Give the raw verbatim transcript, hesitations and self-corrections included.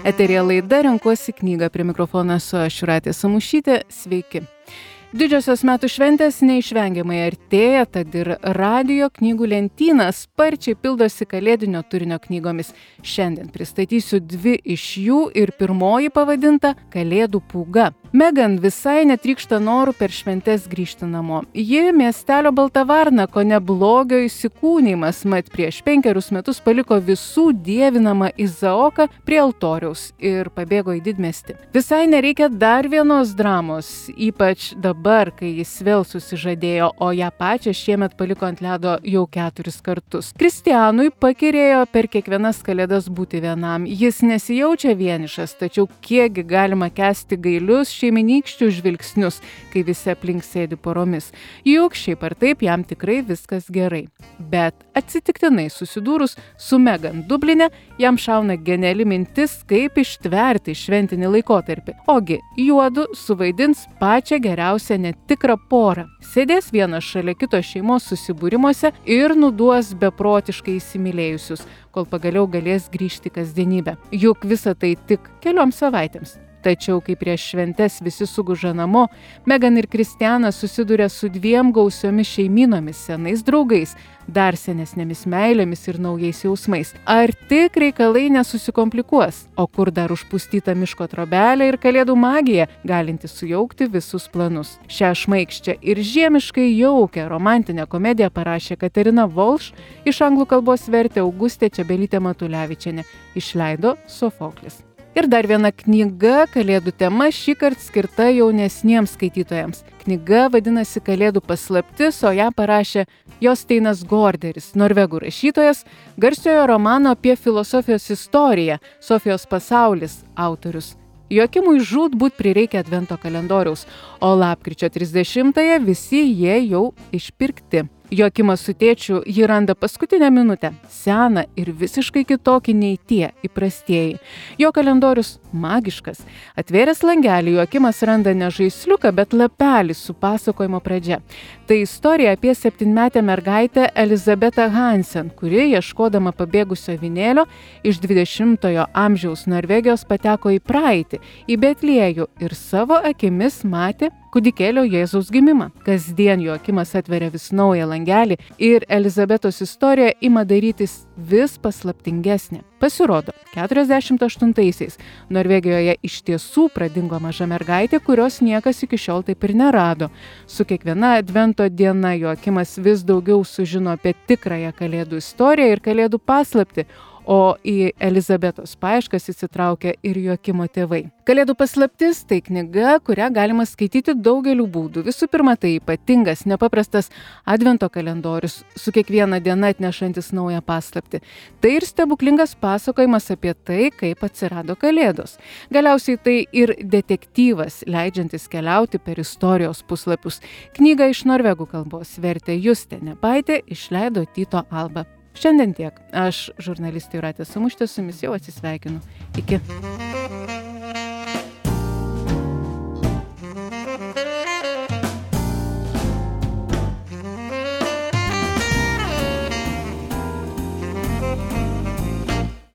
Eteryje laida Renkuosi knygą. Prie mikrofono esu aš, Jūratė Samušytė. Sveiki. Didžiosios metų šventės neišvengiamai artėja, tad ir radijo knygų lentyna sparčiai pildosi kalėdinio turinio knygomis. Šiandien pristatysiu dvi iš jų ir pirmoji pavadinta Kalėdų pūga. Megan visai netrykšta norų per šventes grįžti namo. Ji miestelio balta varna, kone blogio įsikūnymas, mat prieš penkerius metus paliko visų dievinamą Izaoką prie altoriaus ir pabėgo į didmiestį. Visai nereikia dar vienos dramos, ypač dabar, kai jis vėl susižadėjo, o ją pačią šiemet paliko ant ledo jau keturis kartus. Kristianui pakirėjo per kiekvienas kalėdas būti vienam. Jis nesijaučia vienišas, tačiau kiekgi galima kęsti gailius šeiminykščių žvilgsnius, kai visi aplink sėdi poromis. Juk šiaip ar taip jam tikrai viskas gerai. Bet atsitiktinai susidūrus su Megan Dubline, jam šauna geniali mintis, kaip ištverti šventinį laikotarpį. Ogi, juodu suvaidins pačią geriausią netikrą porą. Sėdės vienas šalia kito šeimos susibūrimuose ir nuduos beprotiškai įsimylėjusius, kol pagaliau galės grįžti į kasdienybę. Juk visa tai tik kelioms savaitėms. Tačiau, kai prieš šventes visi suguža namo, Megan ir Kristianas susiduria su dviem gausiomis šeimynomis, senais draugais, dar senesnėmis meilėmis ir naujais jausmais. Ar tik reikalai nesusikomplikuos? O kur dar užpustyta miško trobelė ir kalėdų magija, galinti sujaukti visus planus? Šią šmaikščią ir žiemiškai jaukę romantinę komediją parašė Katerina Volš, iš anglų kalbos vertė Augustė Čebelytė Matulevičienė, išleido Sofoklis. Ir dar viena knyga kalėdų tema, šįkart skirta jaunesniems skaitytojams. Knyga vadinasi Kalėdų paslaptis, o ją parašė Josteinas Gorderis, norvegų rašytojas, garsiojo romano apie filosofijos istoriją Sofijos pasaulis autorius. Joakimui žūtbūt prireikia advento kalendoriaus, o lapkričio trisdešimtąją visi jie jau išpirkti. Joakimas su tėčiu jį randa paskutinę minutę, seną ir visiškai kitokį nei tie įprastieji. Jo kalendorius magiškas. Atvėręs langelį, Joakimas randa ne žaisliuką, bet lapelį su pasakojimo pradžia. Tai istorija apie septynmetę mergaitę Elizabetą Hansen, kuri, ieškodama pabėgusio avinėlio, iš dvidešimtojo amžiaus Norvegijos pateko į praeitį, į Betliejų ir savo akimis matė kūdikėlio Jėzaus gimimą. Kasdien Joakimas atveria vis naują langelį ir Elizabetos istorija ima darytis vis paslaptingesnė. Pasirodo, keturiasdešimt aštuntaisiais Norvegijoje iš tiesų pradingo maža mergaitė, kurios niekas iki šiol taip ir nerado. Su kiekviena advento diena Joakimas vis daugiau sužino apie tikrąją kalėdų istoriją ir kalėdų paslaptį, o į Elizabetos paieškas įsitraukia ir Joakimo tėvai. Kalėdų paslaptis tai knyga, kurią galima skaityti daugeliu būdų. Visų pirma, tai ypatingas, nepaprastas advento kalendorius, su kiekviena diena atnešantis naują paslaptį. Tai ir stebuklingas pasakojimas apie tai, kaip atsirado kalėdos. Galiausiai tai ir detektyvas, leidžiantis keliauti per istorijos puslapius. Knygą iš norvegų kalbos vertė Justė Nepaitė, išleido Tyto Alba. Šiandien tiek. Aš, žurnalistė Jūratė Samušytė, su jumis jau atsisveikinu. Iki.